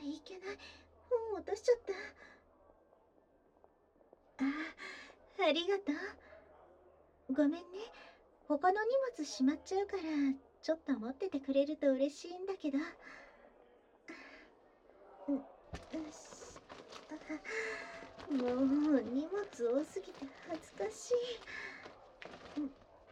いけない。本落としちゃった。ありがとう。ごめんね。他の荷物しまっちゃうから、ちょっと持っててくれると嬉しいんだけど。う、よし。もう荷物多すぎて恥ずかしい。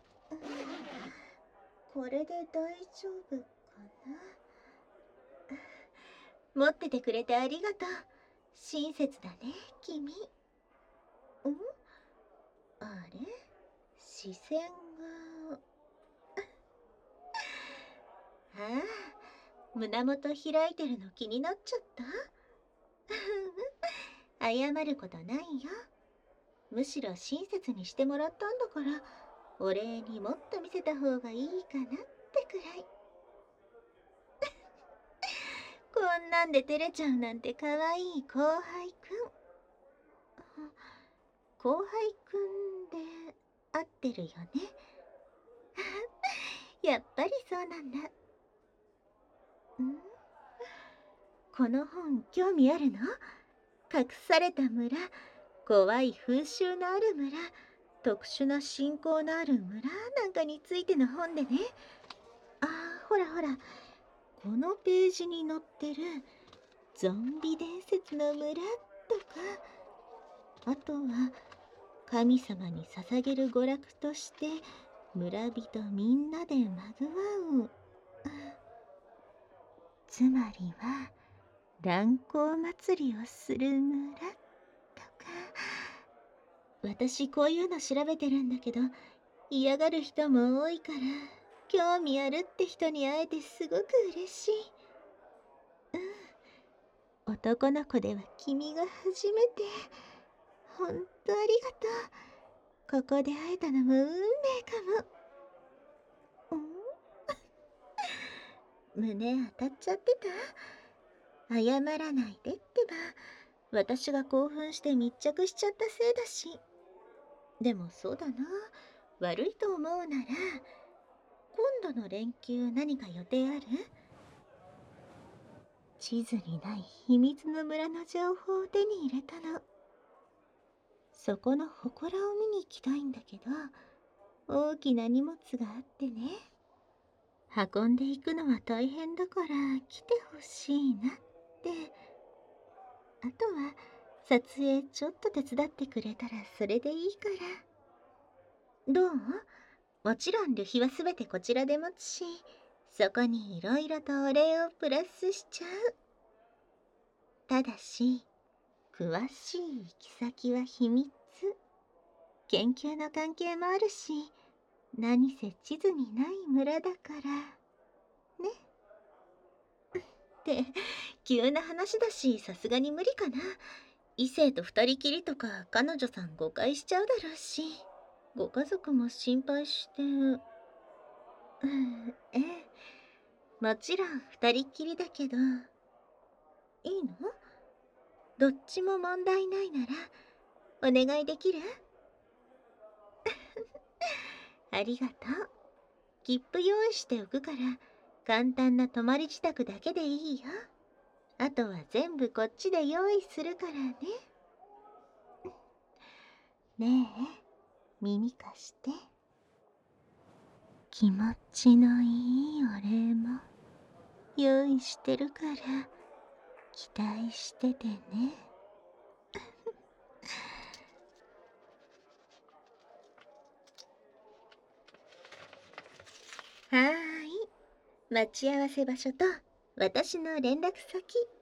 これで大丈夫かな。持っててくれてありがとう。親切だね、君。あれ、視線が。胸元開いてるの気になっちゃった。謝ることないよ。むしろ親切にしてもらったんだから、お礼にもっと見せた方がいいかなってくらい。こんなんで照れちゃうなんてかわいい後輩くん。後輩くんで合ってるよね。やっぱりそうなんだ。この本興味あるの？隠された村、怖い風習のある村、特殊な信仰のある村なんかについての本でね。ほらほら、このページに載ってるゾンビ伝説の村とか、あとは神様に捧げる娯楽として村人みんなでまぐわう。つまりは乱行祭りをする村とか。私こういうの調べてるんだけど、嫌がる人も多いから、興味あるって人に会えてすごく嬉しい。男の子では君が初めて。ほんとありがとう。ここで会えたのも運命かも。胸当たっちゃってた？謝らないでってば。私が興奮して密着しちゃったせいだし。でもそうだな。悪いと思うなら、今度の連休何か予定ある？地図にない秘密の村の情報を手に入れたの。そこの祠を見に行きたいんだけど、大きな荷物があってね。運んでいくのは大変だから来てほしいなって。あとは撮影ちょっと手伝ってくれたらそれでいいから。どう？もちろん旅費はすべてこちらで持つし、そこにいろいろとお礼をプラスしちゃう。ただし、詳しい行き先は秘密。研究の関係もあるし、何せ地図にない村だからね。って急な話だし、さすがに無理かな。異性と二人きりとか彼女さん誤解しちゃうだろうし、ご家族も心配して。ええ、もちろん二人っきりだけど。いいの？どっちも問題ないならお願いできる？ありがとう。切符用意しておくから、簡単な泊まり支度だけでいいよ。あとは全部こっちで用意するからね。ねえ、耳貸して。気持ちのいいお礼も用意してるから期待しててね。はーい。待ち合わせ場所と私の連絡先